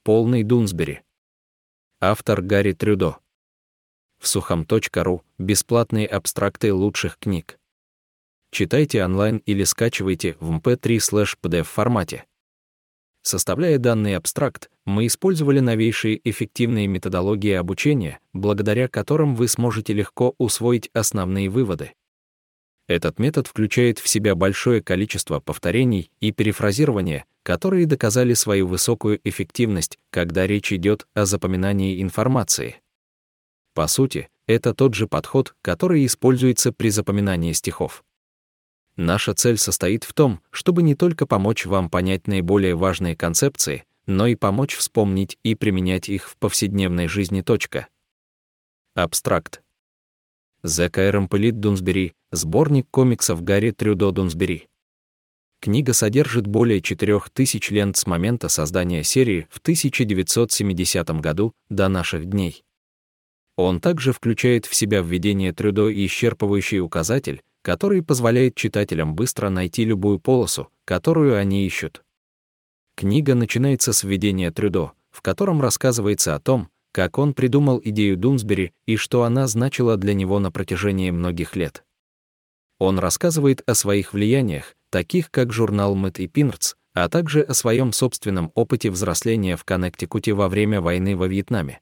Полный Дунсбери. Автор Гарри Трюдо. Всухом.ру. Бесплатные абстракты лучших книг. Читайте онлайн или скачивайте в mp3/pdf формате. Составляя данный абстракт, мы использовали новейшие эффективные методологии обучения, благодаря которым вы сможете легко усвоить основные выводы. Этот метод включает в себя большое количество повторений и перефразирования, которые доказали свою высокую эффективность, когда речь идет о запоминании информации. По сути, это тот же подход, который используется при запоминании стихов. Наша цель состоит в том, чтобы не только помочь вам понять наиболее важные концепции, но и помочь вспомнить и применять их в повседневной жизни. Абстракт. The Complete Doonesbury, сборник комиксов Гарри Трюдо Дунсбери. Книга содержит более 4000 лент с момента создания серии в 1970 году до наших дней. Он также включает в себя введение Трюдо и исчерпывающий указатель, который позволяет читателям быстро найти любую полосу, которую они ищут. Книга начинается с введения Трюдо, в котором рассказывается о том, как он придумал идею Дунсбери и что она значила для него на протяжении многих лет. Он рассказывает о своих влияниях, таких как журнал Мэт и Пинрдс, а также о своем собственном опыте взросления в Коннектикуте во время войны во Вьетнаме.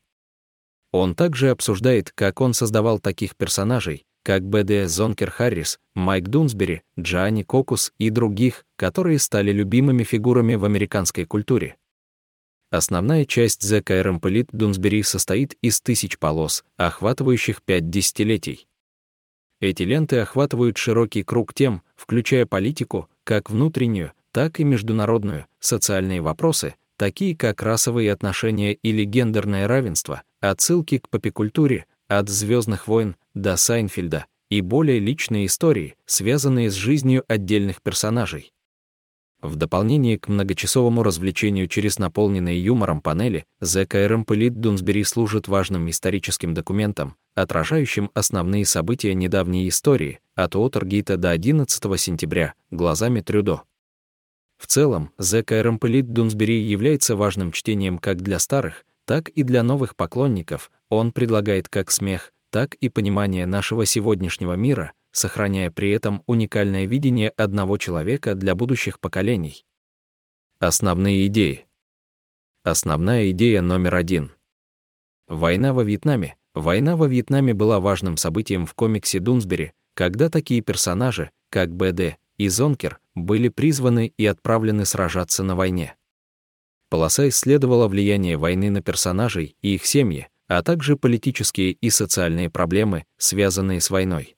Он также обсуждает, как он создавал таких персонажей, как Б.Д. Зонкер Харрис, Майк Дунсбери, Джоанни Кокус и других, которые стали любимыми фигурами в американской культуре. Основная часть The Complete Doonesbury состоит из 1000 полос, охватывающих 5 десятилетий. Эти ленты охватывают широкий круг тем, включая политику, как внутреннюю, так и международную, социальные вопросы, такие как расовые отношения или гендерное равенство, отсылки к попикультуре, от «Звездных войн» до Сайнфельда, и более личные истории, связанные с жизнью отдельных персонажей. В дополнение к многочасовому развлечению через наполненные юмором панели, The Complete Doonesbury служит важным историческим документом, отражающим основные события недавней истории, от Уотергейта до 11 сентября, глазами Трюдо. В целом, The Complete Doonesbury является важным чтением как для старых, так и для новых поклонников. Он предлагает как смех, так и понимание нашего сегодняшнего мира, сохраняя при этом уникальное видение одного человека для будущих поколений. Основные идеи. Основная идея номер 1. Война во Вьетнаме. Война во Вьетнаме была важным событием в комиксе Дунсбери, когда такие персонажи, как Б.Д. и Зонкер, были призваны и отправлены сражаться на войне. Полоса исследовала влияние войны на персонажей и их семьи, а также политические и социальные проблемы, связанные с войной.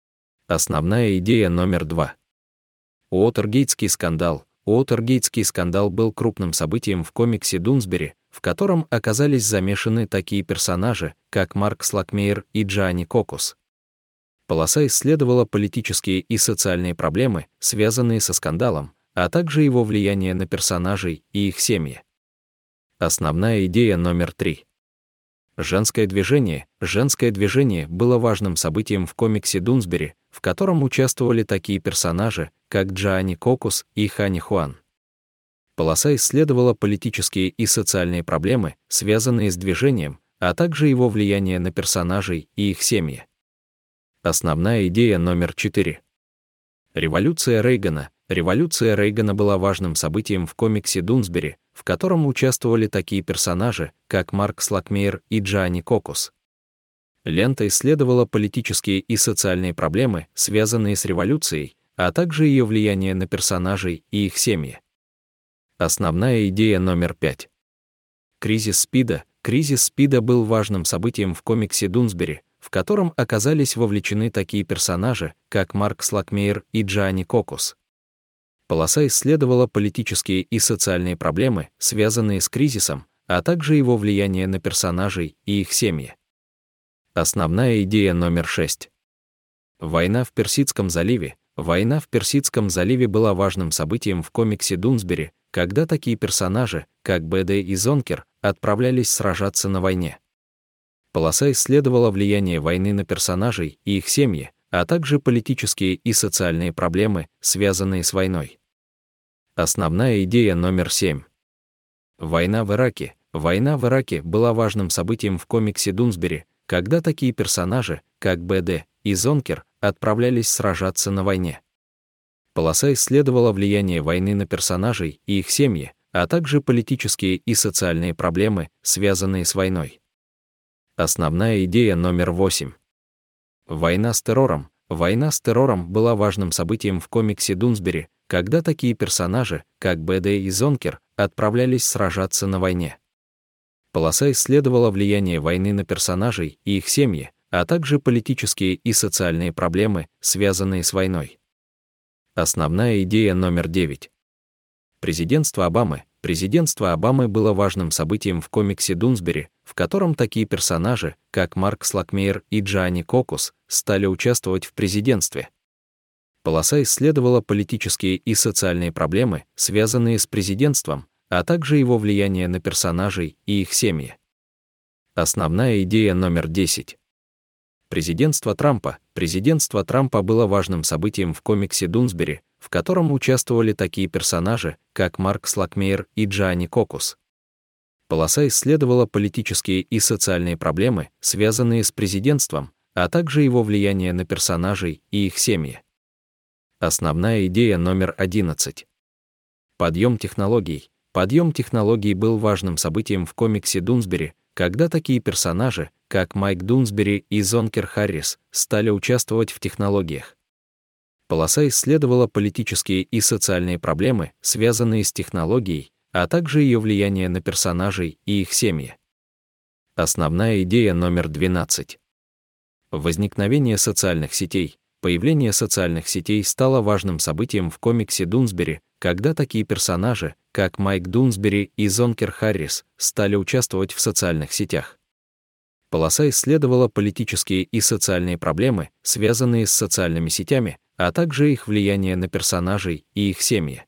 Основная идея номер 2. Уотергейтский скандал. Уотергейтский скандал был крупным событием в комиксе Дунсбери, в котором оказались замешаны такие персонажи, как Марк Слакмейер и Джоанни Кокус. Полоса исследовала политические и социальные проблемы, связанные со скандалом, а также его влияние на персонажей и их семьи. Основная идея номер 3. Женское движение. Женское движение было важным событием в комиксе Дунсбери, в котором участвовали такие персонажи, как Джоанни Кокус и Хани Хуан. Полоса исследовала политические и социальные проблемы, связанные с движением, а также его влияние на персонажей и их семьи. Основная идея номер 4. Революция Рейгана. Революция Рейгана была важным событием в комиксе Дунсбери, в котором участвовали такие персонажи, как Марк Слакмейер и Джоанни Кокус. Лента исследовала политические и социальные проблемы, связанные с революцией, а также ее влияние на персонажей и их семьи. Основная идея номер 5. Кризис СПИДа. Кризис СПИДа был важным событием в комиксе Дунсбери, в котором оказались вовлечены такие персонажи, как Марк Слакмейер и Джоанни Кокус. Полоса исследовала политические и социальные проблемы, связанные с кризисом, а также его влияние на персонажей и их семьи. Основная идея номер 6. Война в Персидском заливе. Война в Персидском заливе была важным событием в комиксе Дунсбери, когда такие персонажи, как Б.Д. и Зонкер, отправлялись сражаться на войне. Полоса исследовала влияние войны на персонажей и их семьи, а также политические и социальные проблемы, связанные с войной. Основная идея номер 7. Война в Ираке. Война в Ираке была важным событием в комиксе Дунсбери, когда такие персонажи, как БД и Зонкер, отправлялись сражаться на войне. Полоса исследовала влияние войны на персонажей и их семьи, а также политические и социальные проблемы, связанные с войной. Основная идея номер 8. Война с террором. Война с террором была важным событием в комиксе Дунсбери, когда такие персонажи, как БД и Зонкер, отправлялись сражаться на войне. Полоса исследовала влияние войны на персонажей и их семьи, а также политические и социальные проблемы, связанные с войной. Основная идея номер 9. Президентство Обамы. Президентство Обамы было важным событием в комиксе Дунсбери, в котором такие персонажи, как Марк Слакмейер и Джоанни Кокус, стали участвовать в президентстве. Полоса исследовала политические и социальные проблемы, связанные с президентством, а также его влияние на персонажей и их семьи. Основная идея номер 10. Президентство Трампа. Президентство Трампа было важным событием в комиксе Дунсбери, в котором участвовали такие персонажи, как Марк Слакмейер и Джоанни Кокус. Полоса исследовала политические и социальные проблемы, связанные с президентством, а также его влияние на персонажей и их семьи. Основная идея номер 11. Подъем технологий. Подъем технологий был важным событием в комиксе Дунсбери, когда такие персонажи, как Майк Дунсбери и Зонкер Харрис, стали участвовать в технологиях. Полоса исследовала политические и социальные проблемы, связанные с технологией, а также ее влияние на персонажей и их семьи. Основная идея номер 12. Возникновение социальных сетей. Появление социальных сетей стало важным событием в комиксе Дунсбери, когда такие персонажи, как Майк Дунсбери и Зонкер Харрис, стали участвовать в социальных сетях. Полоса исследовала политические и социальные проблемы, связанные с социальными сетями, а также их влияние на персонажей и их семьи.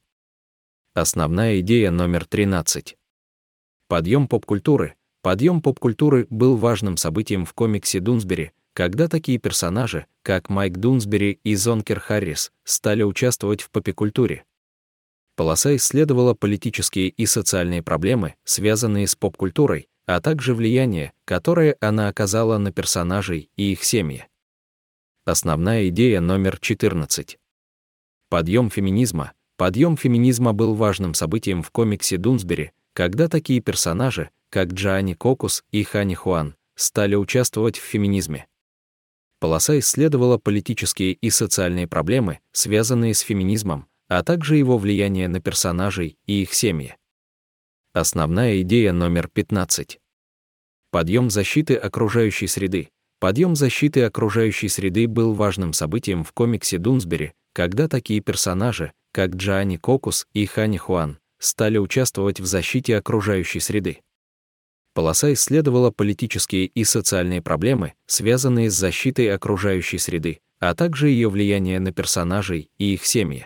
Основная идея номер 13. Подъем поп-культуры. Подъем поп-культуры был важным событием в комиксе Дунсбери, когда такие персонажи, как Майк Дунсбери и Зонкер Харрис, стали участвовать в поп-культуре. Полоса исследовала политические и социальные проблемы, связанные с поп-культурой, а также влияние, которое она оказала на персонажей и их семьи. Основная идея номер 14. Подъем феминизма. Подъем феминизма был важным событием в комиксе Дунсбери, когда такие персонажи, как Джоанни Кокус и Хани Хуан, стали участвовать в феминизме. Полоса исследовала политические и социальные проблемы, связанные с феминизмом, а также его влияние на персонажей и их семьи. Основная идея номер 15. Подъем защиты окружающей среды. Подъем защиты окружающей среды был важным событием в комиксе Дунсбери, когда такие персонажи, как Джоанни Кокус и Хани Хуан, стали участвовать в защите окружающей среды. Полоса исследовала политические и социальные проблемы, связанные с защитой окружающей среды, а также ее влияние на персонажей и их семьи.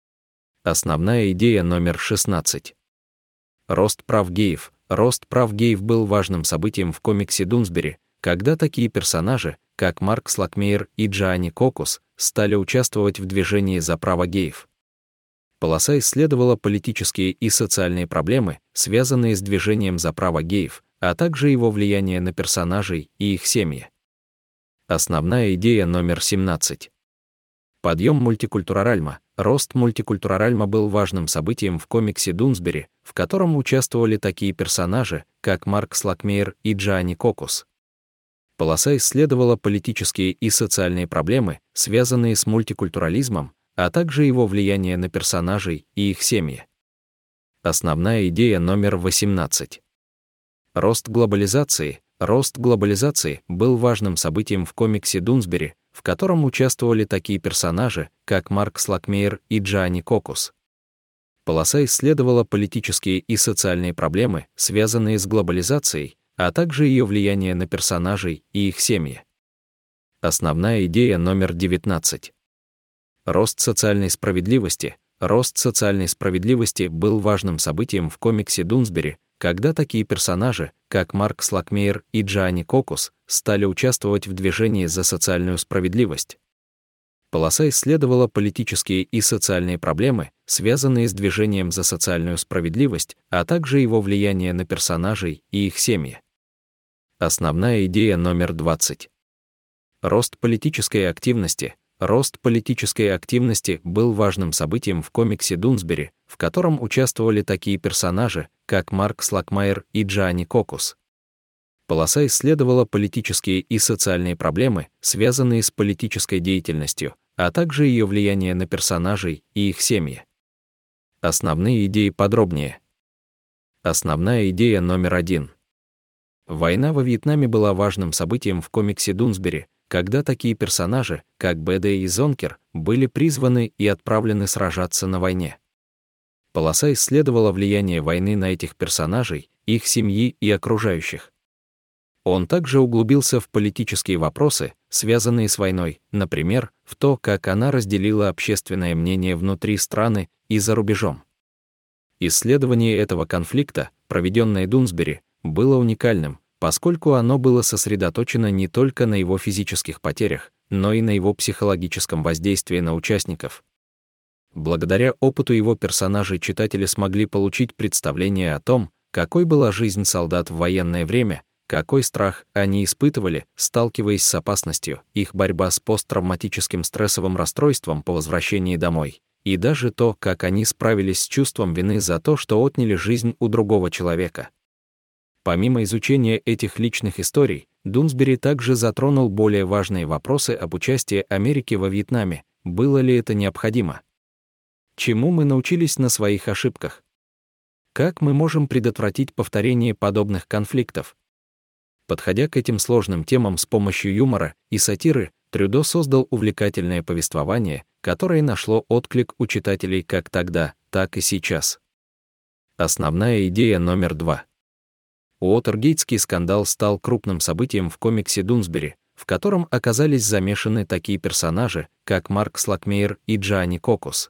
Основная идея номер 16. Рост прав геев. Рост прав геев был важным событием в комиксе Дунсбери, когда такие персонажи, как Марк Слакмейер и Джоанни Кокус, стали участвовать в движении за права геев. Полоса исследовала политические и социальные проблемы, связанные с движением за права геев, а также его влияние на персонажей и их семьи. Основная идея номер 17. Подъем мультикультуральма. Рост мультикультуральма был важным событием в комиксе Дунсбери, в котором участвовали такие персонажи, как Марк Слакмейер и Джоанни Кокус. Полоса исследовала политические и социальные проблемы, связанные с мультикультурализмом, а также его влияние на персонажей и их семьи. Основная идея номер 18. Рост глобализации. Рост глобализации был важным событием в комиксе Дунсбери, в котором участвовали такие персонажи, как Марк Слакмейер и Джоанни Кокус. Полоса исследовала политические и социальные проблемы, связанные с глобализацией, а также ее влияние на персонажей и их семьи. Основная идея номер 19. Рост социальной справедливости. Рост социальной справедливости был важным событием в комиксе Дунсбери, когда такие персонажи, как Марк Слакмейер и Джоанни Кокус, стали участвовать в движении за социальную справедливость. Полоса исследовала политические и социальные проблемы, связанные с движением за социальную справедливость, а также его влияние на персонажей и их семьи. Основная идея номер 20. Рост политической активности. Рост политической активности был важным событием в комиксе Дунсбери, в котором участвовали такие персонажи, как Марк Слакмайер и Джоанни Кокус. Полоса исследовала политические и социальные проблемы, связанные с политической деятельностью, а также ее влияние на персонажей и их семьи. Основные идеи подробнее. Основная идея номер 1. Война во Вьетнаме была важным событием в комиксе Дунсбери, когда такие персонажи, как Бэдэ и Зонкер, были призваны и отправлены сражаться на войне. Полоса исследовала влияние войны на этих персонажей, их семьи и окружающих. Он также углубился в политические вопросы, связанные с войной, например, в то, как она разделила общественное мнение внутри страны и за рубежом. Исследование этого конфликта, проведенное Дунсбери, было уникальным, поскольку оно было сосредоточено не только на его физических потерях, но и на его психологическом воздействии на участников. Благодаря опыту его персонажей читатели смогли получить представление о том, какой была жизнь солдат в военное время, какой страх они испытывали, сталкиваясь с опасностью, их борьба с посттравматическим стрессовым расстройством по возвращении домой, и даже то, как они справились с чувством вины за то, что отняли жизнь у другого человека. Помимо изучения этих личных историй, Дунсбери также затронул более важные вопросы об участии Америки во Вьетнаме, было ли это необходимо. Чему мы научились на своих ошибках? Как мы можем предотвратить повторение подобных конфликтов? Подходя к этим сложным темам с помощью юмора и сатиры, Трюдо создал увлекательное повествование, которое нашло отклик у читателей как тогда, так и сейчас. Основная идея номер 2. Уотергейтский скандал стал крупным событием в комиксе Дунсбери, в котором оказались замешаны такие персонажи, как Марк Слакмейер и Джоанни Кокус.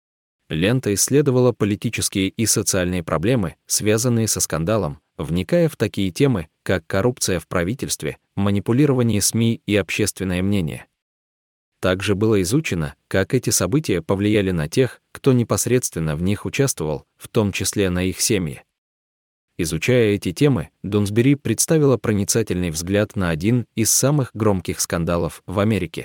Лента исследовала политические и социальные проблемы, связанные со скандалом, вникая в такие темы, как коррупция в правительстве, манипулирование СМИ и общественное мнение. Также было изучено, как эти события повлияли на тех, кто непосредственно в них участвовал, в том числе на их семьи. Изучая эти темы, Дунсбери представила проницательный взгляд на один из самых громких скандалов в Америке.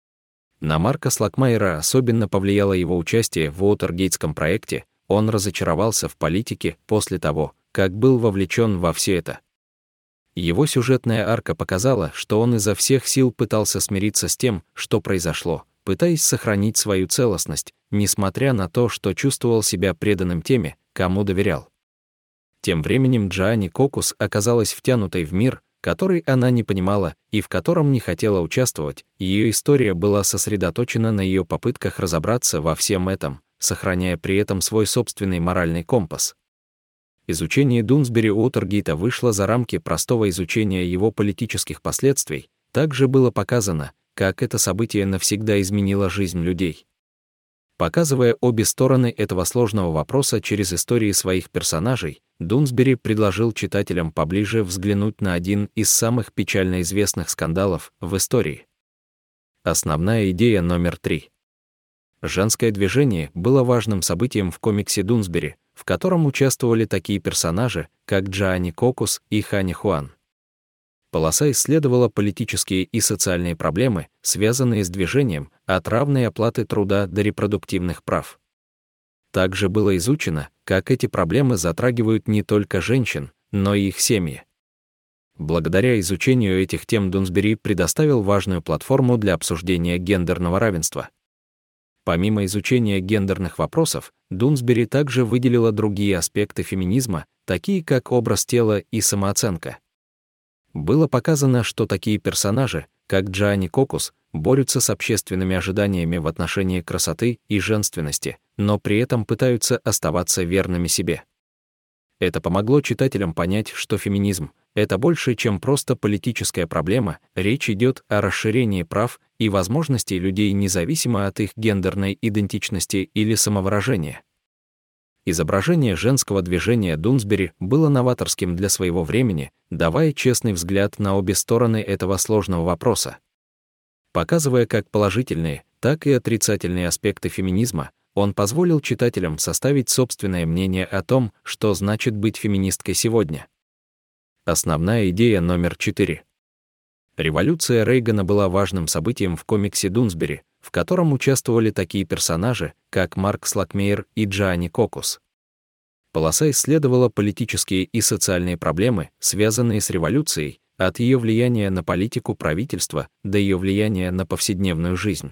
На Марка Слакмайера особенно повлияло его участие в Уотергейтском проекте, он разочаровался в политике после того, как был вовлечен во все это. Его сюжетная арка показала, что он изо всех сил пытался смириться с тем, что произошло, пытаясь сохранить свою целостность, несмотря на то, что чувствовал себя преданным теми, кому доверял. Тем временем Джоанни Кокус оказалась втянутой в мир, который она не понимала и в котором не хотела участвовать. Ее история была сосредоточена на ее попытках разобраться во всем этом, сохраняя при этом свой собственный моральный компас. Изучение Дунсбери Уотергейта вышло за рамки простого изучения его политических последствий, также было показано, как это событие навсегда изменило жизнь людей. Показывая обе стороны этого сложного вопроса через истории своих персонажей, Дунсбери предложил читателям поближе взглянуть на один из самых печально известных скандалов в истории. Основная идея номер 3. Женское движение было важным событием в комиксе Дунсбери, в котором участвовали такие персонажи, как Джоанни Кокус и Хани Хуан. Полоса исследовала политические и социальные проблемы, связанные с движением, от равной оплаты труда до репродуктивных прав. Также было изучено, как эти проблемы затрагивают не только женщин, но и их семьи. Благодаря изучению этих тем Дунсбери предоставил важную платформу для обсуждения гендерного равенства. Помимо изучения гендерных вопросов, Дунсбери также выделила другие аспекты феминизма, такие как образ тела и самооценка. Было показано, что такие персонажи, как Джоанни Кокус, борются с общественными ожиданиями в отношении красоты и женственности, но при этом пытаются оставаться верными себе. Это помогло читателям понять, что феминизм — это больше, чем просто политическая проблема, речь идет о расширении прав и возможностей людей независимо от их гендерной идентичности или самовыражения. Изображение женского движения Дунсбери было новаторским для своего времени, давая честный взгляд на обе стороны этого сложного вопроса. Показывая как положительные, так и отрицательные аспекты феминизма, он позволил читателям составить собственное мнение о том, что значит быть феминисткой сегодня. Основная идея номер 4. Революция Рейгана была важным событием в комиксе Дунсбери, в котором участвовали такие персонажи, как Марк Слакмейер и Джоанни Кокус. Полоса исследовала политические и социальные проблемы, связанные с революцией, от ее влияния на политику правительства до ее влияния на повседневную жизнь.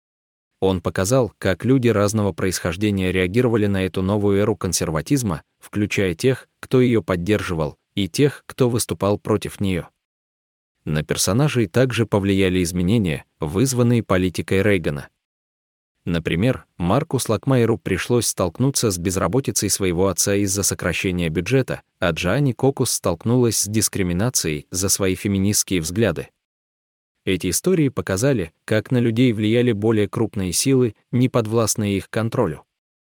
Он показал, как люди разного происхождения реагировали на эту новую эру консерватизма, включая тех, кто ее поддерживал, и тех, кто выступал против нее. На персонажей также повлияли изменения, вызванные политикой Рейгана. Например, Марку Слакмайеру пришлось столкнуться с безработицей своего отца из-за сокращения бюджета, а Джоанни Кокус столкнулась с дискриминацией за свои феминистские взгляды. Эти истории показали, как на людей влияли более крупные силы, не подвластные их контролю.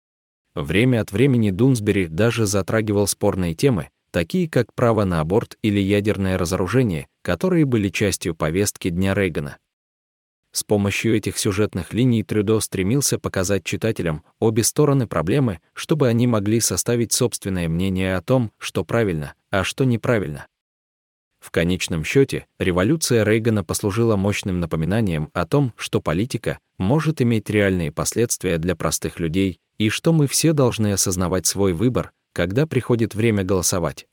Время от времени Дунсбери даже затрагивал спорные темы, такие как право на аборт или ядерное разоружение, которые были частью повестки дня Рейгана. С помощью этих сюжетных линий Трюдо стремился показать читателям обе стороны проблемы, чтобы они могли составить собственное мнение о том, что правильно, а что неправильно. В конечном счете, революция Рейгана послужила мощным напоминанием о том, что политика может иметь реальные последствия для простых людей и что мы все должны осознавать свой выбор, когда приходит время голосовать.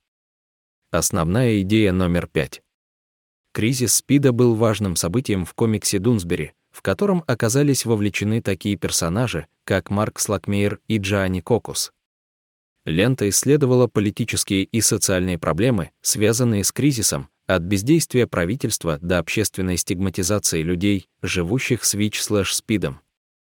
Основная идея номер 5. Кризис СПИДа был важным событием в комиксе Дунсбери, в котором оказались вовлечены такие персонажи, как Марк Слакмейер и Джоанни Кокус. Лента исследовала политические и социальные проблемы, связанные с кризисом, от бездействия правительства до общественной стигматизации людей, живущих с ВИЧ/СПИДом.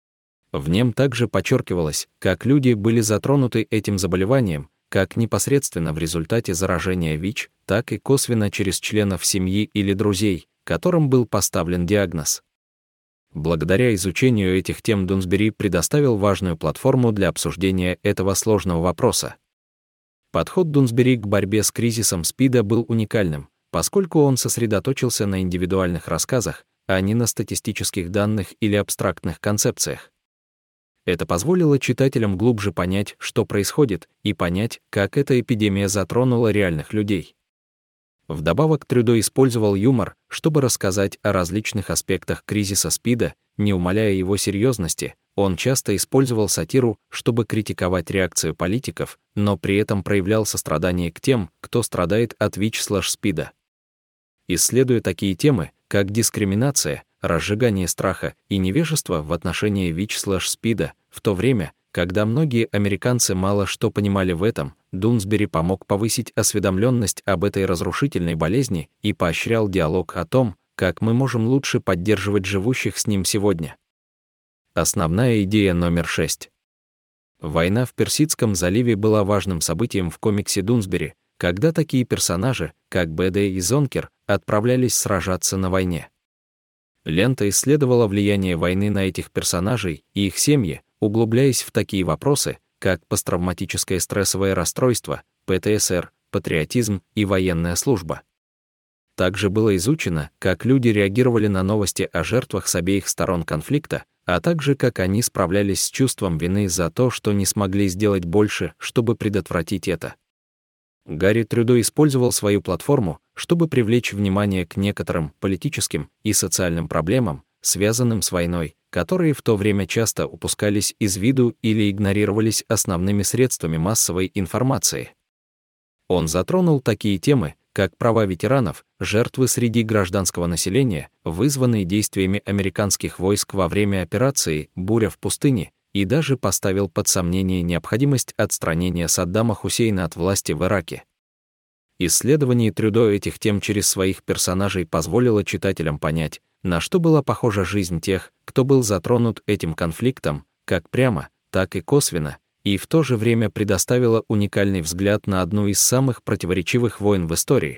В нем также подчеркивалось, как люди были затронуты этим заболеванием, как непосредственно в результате заражения ВИЧ, так и косвенно через членов семьи или друзей, которым был поставлен диагноз. Благодаря изучению этих тем Дунсбери предоставил важную платформу для обсуждения этого сложного вопроса. Подход Дунсбери к борьбе с кризисом СПИДа был уникальным, поскольку он сосредоточился на индивидуальных рассказах, а не на статистических данных или абстрактных концепциях. Это позволило читателям глубже понять, что происходит, и понять, как эта эпидемия затронула реальных людей. Вдобавок Трюдо использовал юмор, чтобы рассказать о различных аспектах кризиса СПИДа, не умаляя его серьезности. Он часто использовал сатиру, чтобы критиковать реакцию политиков, но при этом проявлял сострадание к тем, кто страдает от ВИЧ/СПИДа. Исследуя такие темы, как дискриминация, разжигание страха и невежество в отношении ВИЧ/СПИДа, в то время, когда многие американцы мало что понимали в этом, Дунсбери помог повысить осведомленность об этой разрушительной болезни и поощрял диалог о том, как мы можем лучше поддерживать живущих с ним сегодня. Основная идея номер 6. Война в Персидском заливе была важным событием в комиксе Дунсбери, когда такие персонажи, как Бэдэ и Зонкер, отправлялись сражаться на войне. Лента исследовала влияние войны на этих персонажей и их семьи, углубляясь в такие вопросы, как посттравматическое стрессовое расстройство, ПТСР, патриотизм и военная служба. Также было изучено, как люди реагировали на новости о жертвах с обеих сторон конфликта, а также как они справлялись с чувством вины за то, что не смогли сделать больше, чтобы предотвратить это. Гарри Трюдо использовал свою платформу, чтобы привлечь внимание к некоторым политическим и социальным проблемам, связанным с войной, которые в то время часто упускались из виду или игнорировались основными средствами массовой информации. Он затронул такие темы, как права ветеранов, жертвы среди гражданского населения, вызванные действиями американских войск во время операции «Буря в пустыне», и даже поставил под сомнение необходимость отстранения Саддама Хусейна от власти в Ираке. Исследование Трюдо этих тем через своих персонажей позволило читателям понять, на что была похожа жизнь тех, кто был затронут этим конфликтом, как прямо, так и косвенно, и в то же время предоставило уникальный взгляд на одну из самых противоречивых войн в истории.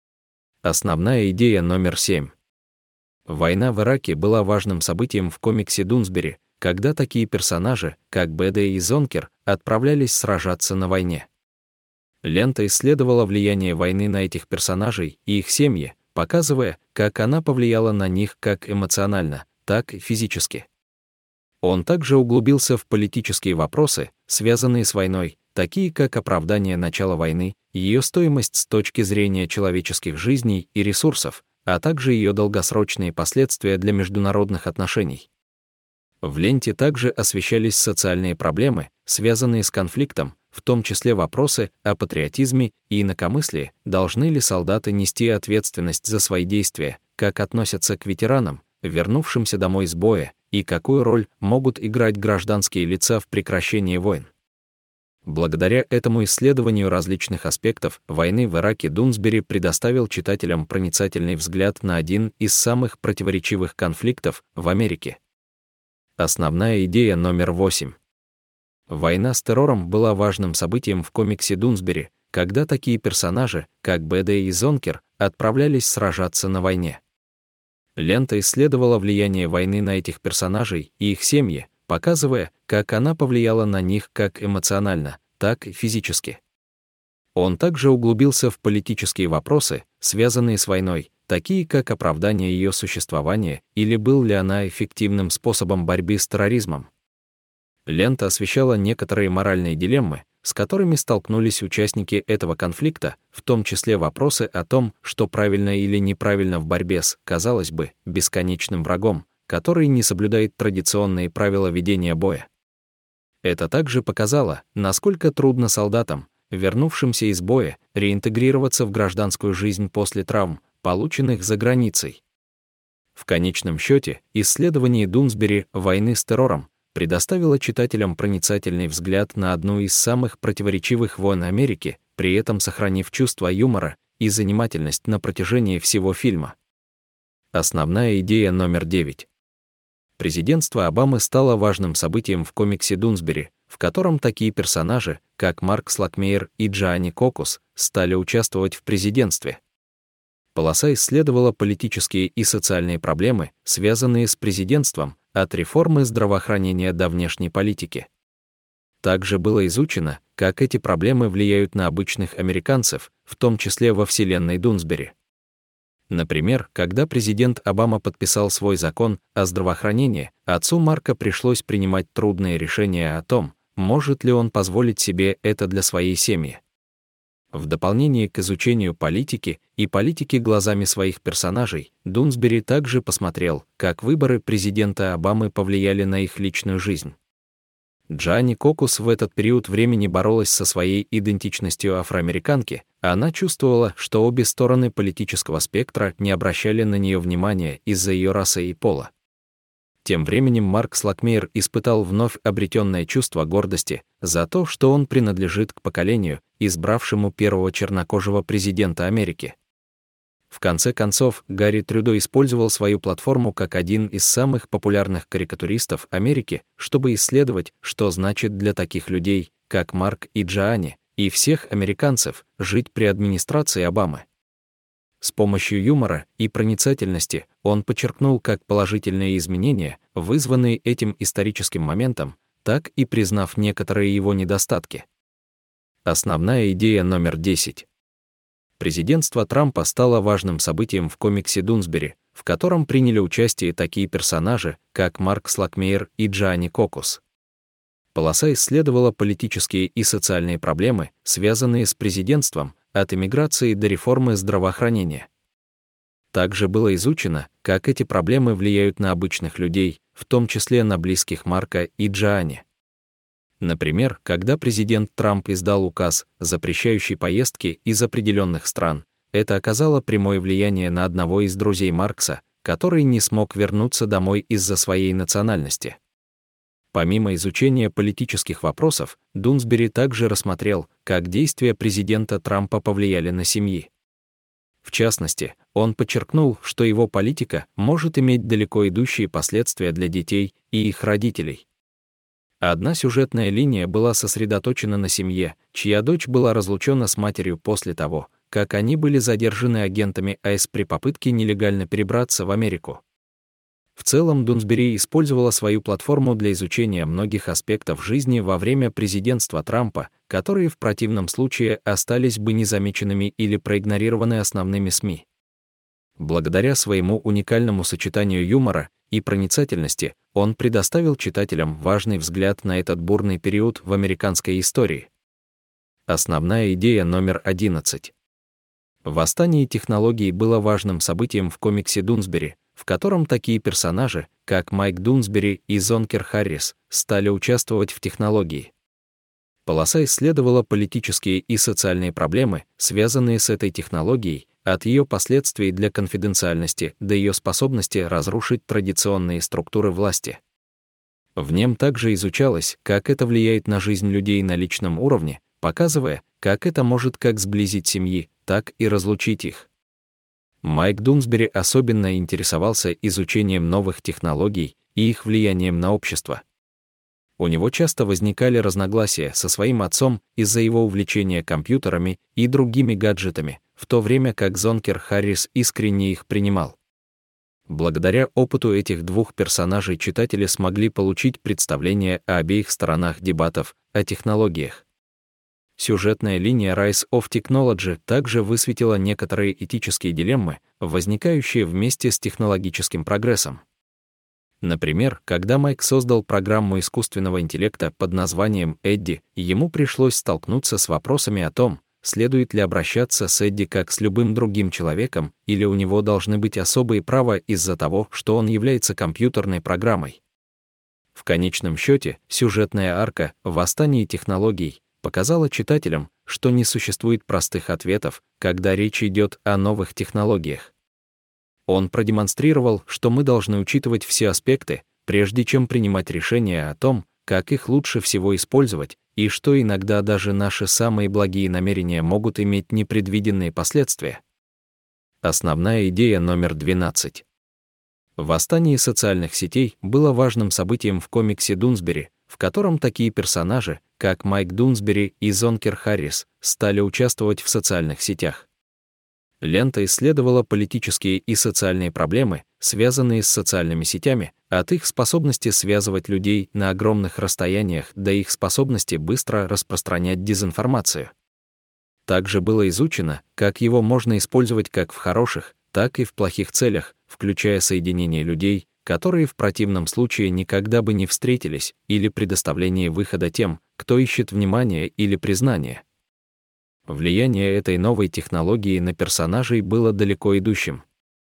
Основная идея номер 7. Война в Ираке была важным событием в комиксе Дунсбери, когда такие персонажи, как Бэдэ и Зонкер, отправлялись сражаться на войне. Лента исследовала влияние войны на этих персонажей и их семьи, показывая, как она повлияла на них как эмоционально, так и физически. Он также углубился в политические вопросы, связанные с войной, такие как оправдание начала войны, ее стоимость с точки зрения человеческих жизней и ресурсов, а также ее долгосрочные последствия для международных отношений. В ленте также освещались социальные проблемы, связанные с конфликтом, в том числе вопросы о патриотизме и инакомыслии, должны ли солдаты нести ответственность за свои действия, как относятся к ветеранам, вернувшимся домой с боя, и какую роль могут играть гражданские лица в прекращении войн. Благодаря этому исследованию различных аспектов войны в Ираке Дунсбери предоставил читателям проницательный взгляд на один из самых противоречивых конфликтов в Америке. Основная идея номер 8. Война с террором была важным событием в комиксе Дунсбери, когда такие персонажи, как Бэдэ и Зонкер, отправлялись сражаться на войне. Лента исследовала влияние войны на этих персонажей и их семьи, показывая, как она повлияла на них как эмоционально, так и физически. Он также углубился в политические вопросы, связанные с войной, такие как оправдание ее существования или был ли она эффективным способом борьбы с терроризмом. Лента освещала некоторые моральные дилеммы, с которыми столкнулись участники этого конфликта, в том числе вопросы о том, что правильно или неправильно в борьбе с, казалось бы, бесконечным врагом, который не соблюдает традиционные правила ведения боя. Это также показало, насколько трудно солдатам, вернувшимся из боя, реинтегрироваться в гражданскую жизнь после травм, полученных за границей. В конечном счете, исследование Дунсбери «Войны с террором» предоставило читателям проницательный взгляд на одну из самых противоречивых войн Америки, при этом сохранив чувство юмора и занимательность на протяжении всего фильма. Основная идея номер 9. Президентство Обамы стало важным событием в комиксе Дунсбери, в котором такие персонажи, как Марк Слакмейер и Джоанни Кокус, стали участвовать в президентстве. Полоса исследовала политические и социальные проблемы, связанные с президентством, от реформы здравоохранения до внешней политики. Также было изучено, как эти проблемы влияют на обычных американцев, в том числе во вселенной Дунсбери. Например, когда президент Обама подписал свой закон о здравоохранении, отцу Марка пришлось принимать трудные решения о том, может ли он позволить себе это для своей семьи. В дополнение к изучению политики и политики глазами своих персонажей, Дунсбери также посмотрел, как выборы президента Обамы повлияли на их личную жизнь. Джоанни Кокус в этот период времени боролась со своей идентичностью афроамериканки, а она чувствовала, что обе стороны политического спектра не обращали на нее внимания из-за ее расы и пола. Тем временем Марк Слакмейер испытал вновь обретенное чувство гордости за то, что он принадлежит к поколению, избравшему первого чернокожего президента Америки. В конце концов, Гарри Трюдо использовал свою платформу как один из самых популярных карикатуристов Америки, чтобы исследовать, что значит для таких людей, как Марк и Джоанни, и всех американцев, жить при администрации Обамы. С помощью юмора и проницательности он подчеркнул как положительные изменения, вызванные этим историческим моментом, так и признав некоторые его недостатки. Основная идея номер 10. Президентство Трампа стало важным событием в комиксе Дунсбери, в котором приняли участие такие персонажи, как Марк Слакмейер и Джоанни Кокус. Полоса исследовала политические и социальные проблемы, связанные с президентством, от иммиграции до реформы здравоохранения. Также было изучено, как эти проблемы влияют на обычных людей, в том числе на близких Марка и Джоанни. Например, когда президент Трамп издал указ, запрещающий поездки из определенных стран, это оказало прямое влияние на одного из друзей Маркса, который не смог вернуться домой из-за своей национальности. Помимо изучения политических вопросов, Дунсбери также рассмотрел, как действия президента Трампа повлияли на семьи. В частности, он подчеркнул, что его политика может иметь далеко идущие последствия для детей и их родителей. Одна сюжетная линия была сосредоточена на семье, чья дочь была разлучена с матерью после того, как они были задержаны агентами АС при попытке нелегально перебраться в Америку. В целом, Дунсбери использовала свою платформу для изучения многих аспектов жизни во время президентства Трампа, которые в противном случае остались бы незамеченными или проигнорированы основными СМИ. Благодаря своему уникальному сочетанию юмора и проницательности, он предоставил читателям важный взгляд на этот бурный период в американской истории. Основная идея номер 11. Восстание технологий было важным событием в комиксе Дунсбери, в котором такие персонажи, как Майк Дунсбери и Зонкер Харрис, стали участвовать в технологии. Полоса исследовала политические и социальные проблемы, связанные с этой технологией, от ее последствий для конфиденциальности до ее способности разрушить традиционные структуры власти. В нем также изучалось, как это влияет на жизнь людей на личном уровне, показывая, как это может как сблизить семьи, так и разлучить их. Майк Дунсбери особенно интересовался изучением новых технологий и их влиянием на общество. У него часто возникали разногласия со своим отцом из-за его увлечения компьютерами и другими гаджетами, в то время как Зонкер Харрис искренне их принимал. Благодаря опыту этих двух персонажей читатели смогли получить представление о обеих сторонах дебатов о технологиях. Сюжетная линия Rise of Technology также высветила некоторые этические дилеммы, возникающие вместе с технологическим прогрессом. Например, когда Майк создал программу искусственного интеллекта под названием Эдди, ему пришлось столкнуться с вопросами о том, следует ли обращаться с Эдди как с любым другим человеком, или у него должны быть особые права из-за того, что он является компьютерной программой. В конечном счете, сюжетная арка «Восстание технологий» показала читателям, что не существует простых ответов, когда речь идет о новых технологиях. Он продемонстрировал, что мы должны учитывать все аспекты, прежде чем принимать решения о том, как их лучше всего использовать, и что иногда даже наши самые благие намерения могут иметь непредвиденные последствия. Основная идея номер 12. Восстание социальных сетей было важным событием в комиксе Дунсбери, в котором такие персонажи, как Майк Дунсбери и Зонкер Харрис, стали участвовать в социальных сетях. Лента исследовала политические и социальные проблемы, связанные с социальными сетями, от их способности связывать людей на огромных расстояниях до их способности быстро распространять дезинформацию. Также было изучено, как его можно использовать как в хороших, так и в плохих целях, включая соединение людей, которые в противном случае никогда бы не встретились, или предоставление выхода тем, кто ищет внимания или признания. Влияние этой новой технологии на персонажей было далеко идущим.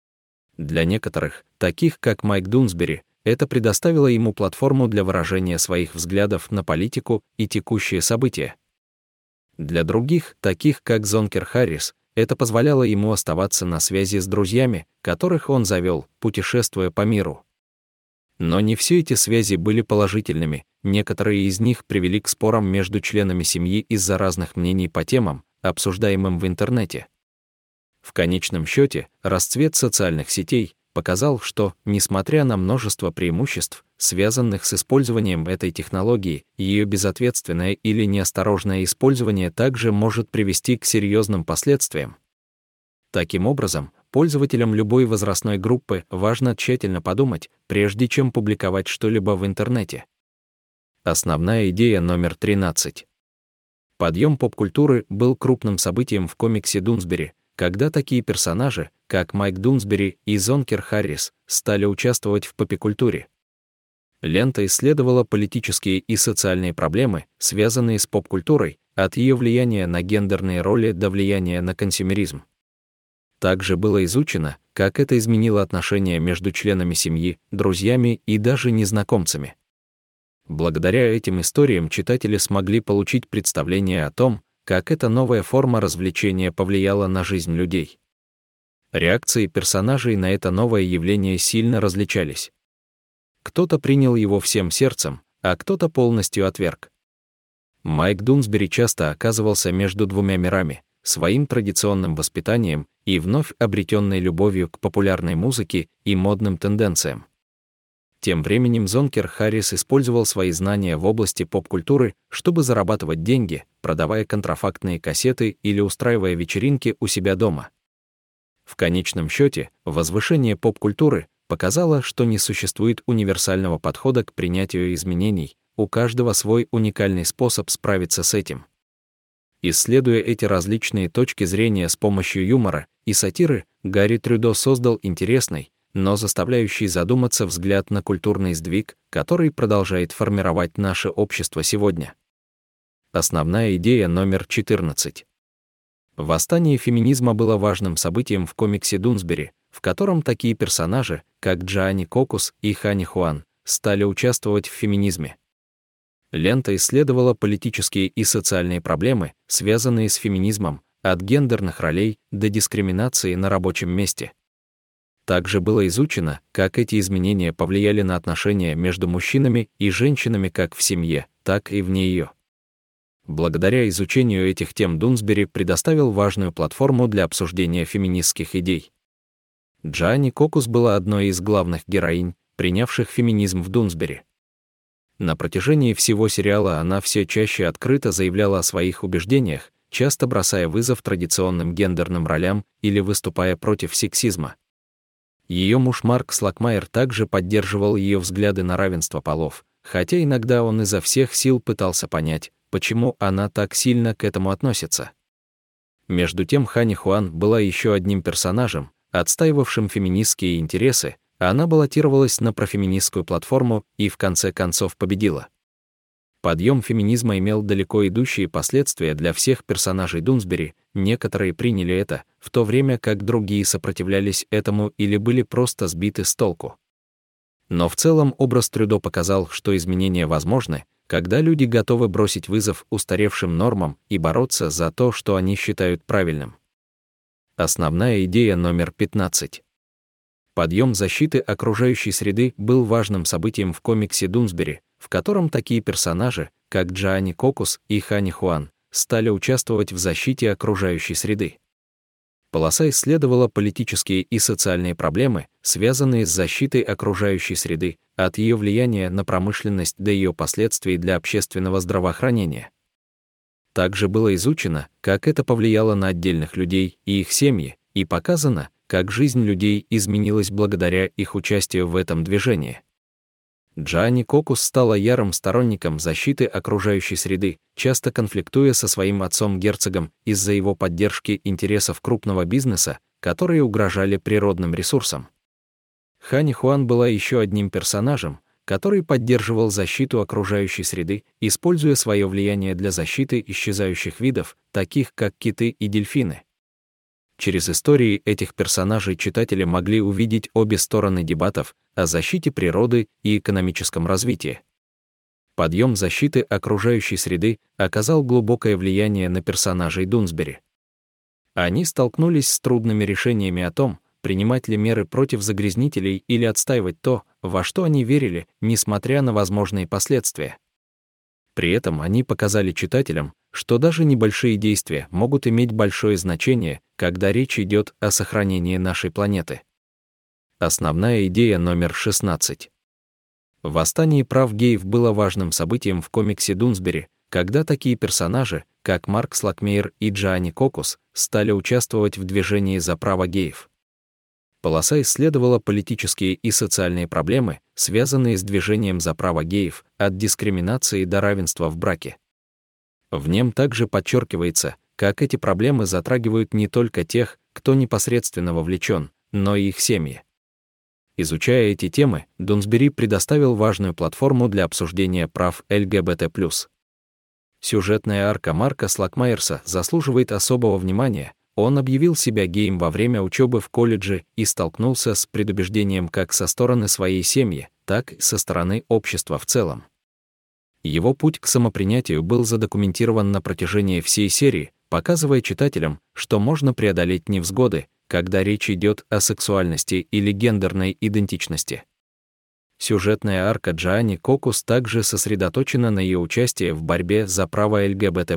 Для некоторых, таких как Майк Дунсбери, это предоставило ему платформу для выражения своих взглядов на политику и текущие события. Для других, таких как Зонкер Харрис, это позволяло ему оставаться на связи с друзьями, которых он завел, путешествуя по миру. Но не все эти связи были положительными, некоторые из них привели к спорам между членами семьи из-за разных мнений по темам, обсуждаемым в интернете. В конечном счете, расцвет социальных сетей показал, что, несмотря на множество преимуществ, связанных с использованием этой технологии, ее безответственное или неосторожное использование также может привести к серьезным последствиям. Таким образом, пользователям любой возрастной группы важно тщательно подумать, прежде чем публиковать что-либо в интернете. Основная идея номер 13. Подъем поп-культуры был крупным событием в комиксе Дунсбери, когда такие персонажи, как Майк Дунсбери и Зонкер Харрис, стали участвовать в поп-культуре. Лента исследовала политические и социальные проблемы, связанные с поп-культурой, от ее влияния на гендерные роли до влияния на консюмеризм. Также было изучено, как это изменило отношения между членами семьи, друзьями и даже незнакомцами. Благодаря этим историям читатели смогли получить представление о том, как эта новая форма развлечения повлияла на жизнь людей. Реакции персонажей на это новое явление сильно различались. Кто-то принял его всем сердцем, а кто-то полностью отверг. Майк Дунсбери часто оказывался между двумя мирами, своим традиционным воспитанием и вновь обретенной любовью к популярной музыке и модным тенденциям. Тем временем Зонкер Харрис использовал свои знания в области поп-культуры, чтобы зарабатывать деньги, продавая контрафактные кассеты или устраивая вечеринки у себя дома. В конечном счете, возвышение поп-культуры показало, что не существует универсального подхода к принятию изменений, у каждого свой уникальный способ справиться с этим. Исследуя эти различные точки зрения с помощью юмора и сатиры, Гарри Трюдо создал интересный, но заставляющий задуматься взгляд на культурный сдвиг, который продолжает формировать наше общество сегодня. Основная идея номер 14. Восстание феминизма было важным событием в комиксе Дунсбери, в котором такие персонажи, как Джоанни Кокус и Хани Хуан, стали участвовать в феминизме. Лента исследовала политические и социальные проблемы, связанные с феминизмом, от гендерных ролей до дискриминации на рабочем месте. Также было изучено, как эти изменения повлияли на отношения между мужчинами и женщинами как в семье, так и вне ее. Благодаря изучению этих тем Дунсбери предоставил важную платформу для обсуждения феминистских идей. Джоанни Кокус была одной из главных героинь, принявших феминизм в Дунсбери. На протяжении всего сериала она все чаще открыто заявляла о своих убеждениях, часто бросая вызов традиционным гендерным ролям или выступая против сексизма. Ее муж Марк Слакмайер также поддерживал ее взгляды на равенство полов, хотя иногда он изо всех сил пытался понять, почему она так сильно к этому относится. Между тем Хани Хуан была еще одним персонажем, отстаивавшим феминистские интересы, а она баллотировалась на профеминистскую платформу и в конце концов победила. Подъем феминизма имел далеко идущие последствия для всех персонажей Дунсбери, некоторые приняли это, в то время как другие сопротивлялись этому или были просто сбиты с толку. Но в целом образ Трюдо показал, что изменения возможны, когда люди готовы бросить вызов устаревшим нормам и бороться за то, что они считают правильным. Основная идея номер 15. Подъем защиты окружающей среды был важным событием в комиксе Дунсбери, в котором такие персонажи, как Джоанни Кокус и Хани Хуан, стали участвовать в защите окружающей среды. Полоса исследовала политические и социальные проблемы, связанные с защитой окружающей среды, от ее влияния на промышленность до ее последствий для общественного здравоохранения. Также было изучено, как это повлияло на отдельных людей и их семьи, и показано, как жизнь людей изменилась благодаря их участию в этом движении. Джоанни Кокус стала ярым сторонником защиты окружающей среды, часто конфликтуя со своим отцом-герцогом из-за его поддержки интересов крупного бизнеса, которые угрожали природным ресурсам. Хани Хуан была еще одним персонажем, который поддерживал защиту окружающей среды, используя свое влияние для защиты исчезающих видов, таких как киты и дельфины. Через истории этих персонажей читатели могли увидеть обе стороны дебатов о защите природы и экономическом развитии. Подъем защиты окружающей среды оказал глубокое влияние на персонажей Дунсбери. Они столкнулись с трудными решениями о том, принимать ли меры против загрязнителей или отстаивать то, во что они верили, несмотря на возможные последствия. При этом они показали читателям, что даже небольшие действия могут иметь большое значение, когда речь идет о сохранении нашей планеты. Основная идея номер 16. Восстание прав геев было важным событием в комиксе Дунсбери, когда такие персонажи, как Марк Слакмейер и Джоанни Кокус, стали участвовать в движении за права геев. Полоса исследовала политические и социальные проблемы, связанные с движением за права геев, от дискриминации до равенства в браке. В нем также подчеркивается, как эти проблемы затрагивают не только тех, кто непосредственно вовлечен, но и их семьи. Изучая эти темы, Дунсбери предоставил важную платформу для обсуждения прав ЛГБТ+. Сюжетная арка Марка Слакмайерса заслуживает особого внимания. Он объявил себя геем во время учебы в колледже и столкнулся с предубеждением как со стороны своей семьи, так и со стороны общества в целом. Его путь к самопринятию был задокументирован на протяжении всей серии, показывая читателям, что можно преодолеть невзгоды, когда речь идет о сексуальности или гендерной идентичности. Сюжетная арка Джоанни Кокус также сосредоточена на ее участии в борьбе за права ЛГБТ+.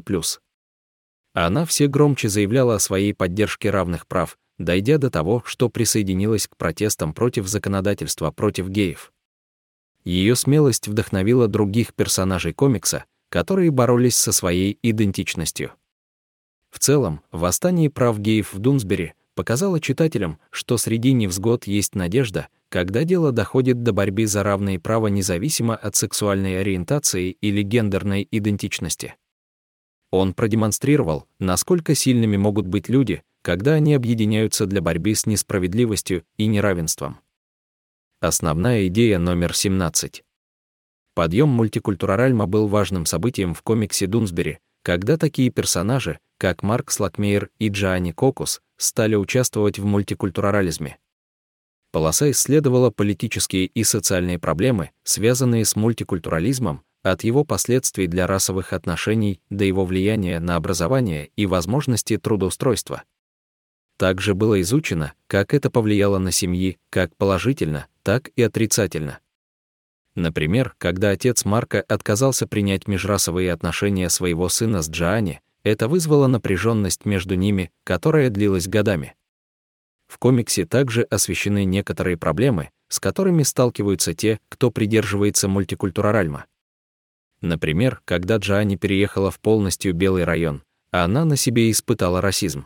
Она все громче заявляла о своей поддержке равных прав, дойдя до того, что присоединилась к протестам против законодательства против геев. Ее смелость вдохновила других персонажей комикса, которые боролись со своей идентичностью. В целом, восстание прав геев в Дунсбери показало читателям, что среди невзгод есть надежда, когда дело доходит до борьбы за равные права независимо от сексуальной ориентации или гендерной идентичности. Он продемонстрировал, насколько сильными могут быть люди, когда они объединяются для борьбы с несправедливостью и неравенством. Основная идея номер 17. Подъем мультикультуральма был важным событием в комиксе Дунсбери, когда такие персонажи, как Марк Слакмейер и Джоанни Кокус, стали участвовать в мультикультурализме. Полоса исследовала политические и социальные проблемы, связанные с мультикультурализмом, от его последствий для расовых отношений до его влияния на образование и возможности трудоустройства. Также было изучено, как это повлияло на семьи, как положительно, так и отрицательно. Например, когда отец Марка отказался принять межрасовые отношения своего сына с Джоанни, это вызвало напряженность между ними, которая длилась годами. В комиксе также освещены некоторые проблемы, с которыми сталкиваются те, кто придерживается мультикультуральма. Например, когда Джоанни переехала в полностью белый район, она на себе испытала расизм.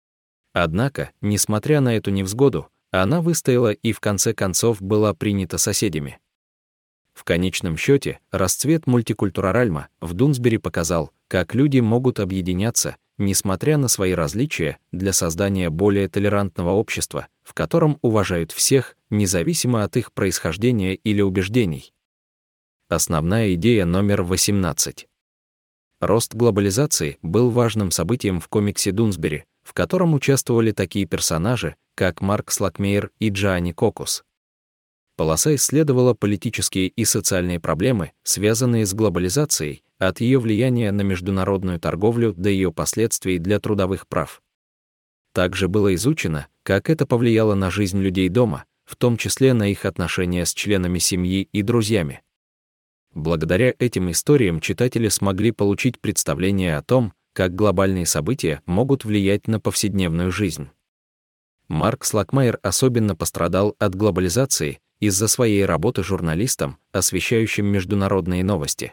Однако, несмотря на эту невзгоду, она выстояла и в конце концов была принята соседями. В конечном счете, расцвет мультикультуральма в Дунсбери показал, как люди могут объединяться, несмотря на свои различия, для создания более толерантного общества, в котором уважают всех, независимо от их происхождения или убеждений. Основная идея номер 18. Рост глобализации был важным событием в комиксе Дунсбери, в котором участвовали такие персонажи, как Марк Слакмейер и Джоанни Кокус. Полоса исследовала политические и социальные проблемы, связанные с глобализацией, от ее влияния на международную торговлю до ее последствий для трудовых прав. Также было изучено, как это повлияло на жизнь людей дома, в том числе на их отношения с членами семьи и друзьями. Благодаря этим историям читатели смогли получить представление о том, как глобальные события могут влиять на повседневную жизнь. Марк Слакмейер особенно пострадал от глобализации из-за своей работы журналистом, освещающим международные новости.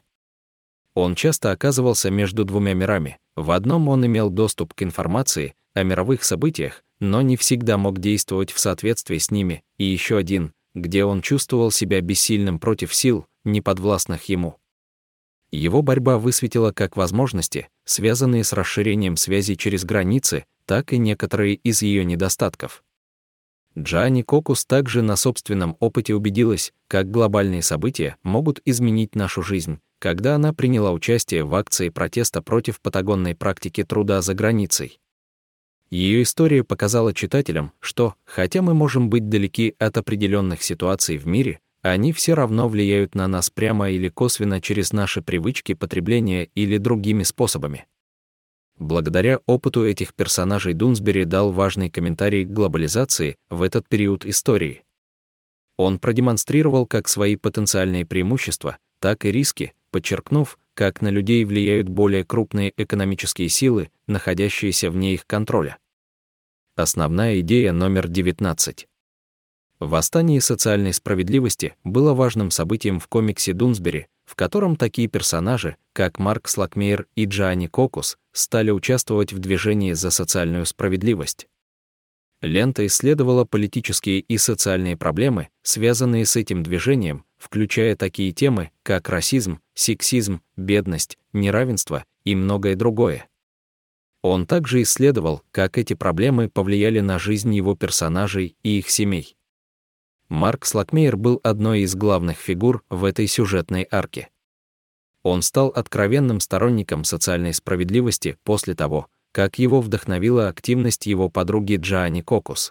Он часто оказывался между двумя мирами. В одном он имел доступ к информации о мировых событиях, но не всегда мог действовать в соответствии с ними, и еще один, где он чувствовал себя бессильным против сил, неподвластных ему. Его борьба высветила как возможности, связанные с расширением связи через границы, так и некоторые из ее недостатков. Джоанни Кокус также на собственном опыте убедилась, как глобальные события могут изменить нашу жизнь, когда она приняла участие в акции протеста против патагонной практики труда за границей. Ее история показала читателям, что, хотя мы можем быть далеки от определенных ситуаций в мире, они все равно влияют на нас прямо или косвенно через наши привычки потребления или другими способами. Благодаря опыту этих персонажей Дунсбери дал важный комментарий к глобализации в этот период истории. Он продемонстрировал как свои потенциальные преимущества, так и риски, подчеркнув, как на людей влияют более крупные экономические силы, находящиеся вне их контроля. Основная идея номер 19. Восстание социальной справедливости было важным событием в комиксе Дунсбери, в котором такие персонажи, как Марк Слакмейер и Джоанни Кокус, стали участвовать в движении за социальную справедливость. Лента исследовала политические и социальные проблемы, связанные с этим движением, включая такие темы, как расизм, сексизм, бедность, неравенство и многое другое. Он также исследовал, как эти проблемы повлияли на жизнь его персонажей и их семей. Марк Слакмейер был одной из главных фигур в этой сюжетной арке. Он стал откровенным сторонником социальной справедливости после того, как его вдохновила активность его подруги Джоанни Кокус.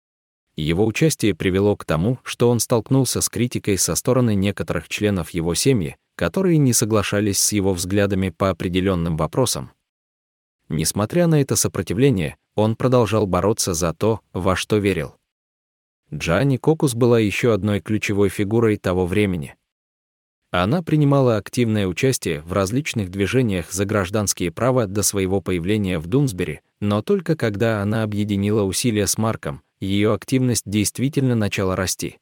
Его участие привело к тому, что он столкнулся с критикой со стороны некоторых членов его семьи, которые не соглашались с его взглядами по определенным вопросам. Несмотря на это сопротивление, он продолжал бороться за то, во что верил. Джоанни Кокус была еще одной ключевой фигурой того времени. Она принимала активное участие в различных движениях за гражданские права до своего появления в Дунсбери, но только когда она объединила усилия с Марком, ее активность действительно начала расти.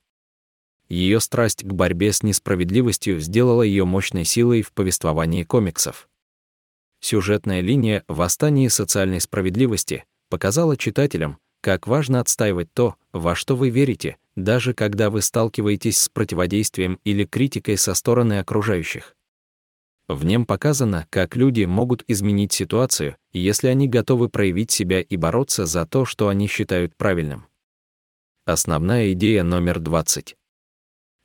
Ее страсть к борьбе с несправедливостью сделала ее мощной силой в повествовании комиксов. Сюжетная линия «Восстание социальной справедливости» показала читателям, как важно отстаивать то, во что вы верите, даже когда вы сталкиваетесь с противодействием или критикой со стороны окружающих. В нем показано, как люди могут изменить ситуацию, если они готовы проявить себя и бороться за то, что они считают правильным. Основная идея номер 20.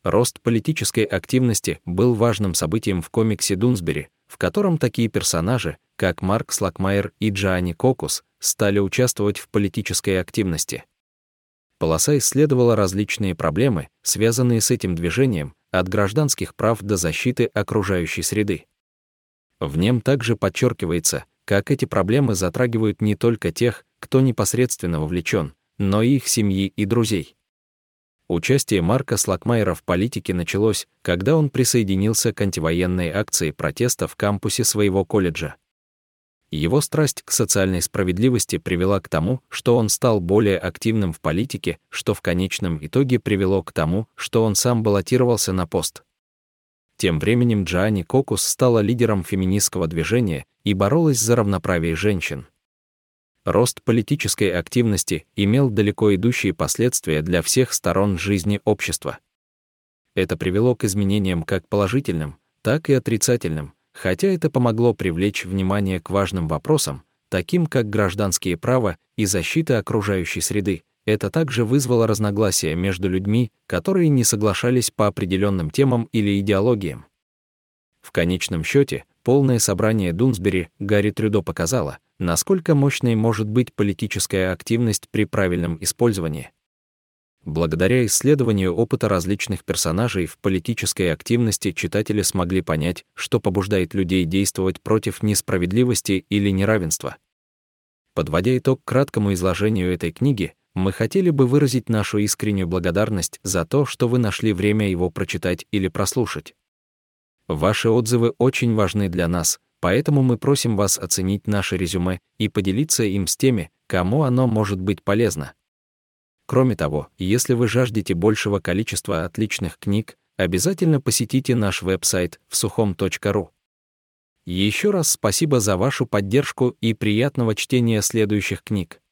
Рост политической активности был важным событием в комиксе Дунсбери, в котором такие персонажи, как Марк Слакмайер и Джоанни Кокус, стали участвовать в политической активности. Полоса исследовала различные проблемы, связанные с этим движением, от гражданских прав до защиты окружающей среды. В нем также подчеркивается, как эти проблемы затрагивают не только тех, кто непосредственно вовлечен, но и их семьи и друзей. Участие Марка Слакмайера в политике началось, когда он присоединился к антивоенной акции протеста в кампусе своего колледжа. Его страсть к социальной справедливости привела к тому, что он стал более активным в политике, что в конечном итоге привело к тому, что он сам баллотировался на пост. Тем временем Джоанни Кокус стала лидером феминистского движения и боролась за равноправие женщин. Рост политической активности имел далеко идущие последствия для всех сторон жизни общества. Это привело к изменениям как положительным, так и отрицательным, хотя это помогло привлечь внимание к важным вопросам, таким как гражданские права и защита окружающей среды. Это также вызвало разногласия между людьми, которые не соглашались по определенным темам или идеологиям. В конечном счете, полное собрание Дунсбери Гарри Трюдо показало, насколько мощной может быть политическая активность при правильном использовании. Благодаря исследованию опыта различных персонажей в политической активности читатели смогли понять, что побуждает людей действовать против несправедливости или неравенства. Подводя итог краткому изложению этой книги, мы хотели бы выразить нашу искреннюю благодарность за то, что вы нашли время его прочитать или прослушать. Ваши отзывы очень важны для нас, поэтому мы просим вас оценить наше резюме и поделиться им с теми, кому оно может быть полезно. Кроме того, если вы жаждете большего количества отличных книг, обязательно посетите наш веб-сайт vsukhom.ru. Еще раз спасибо за вашу поддержку и приятного чтения следующих книг.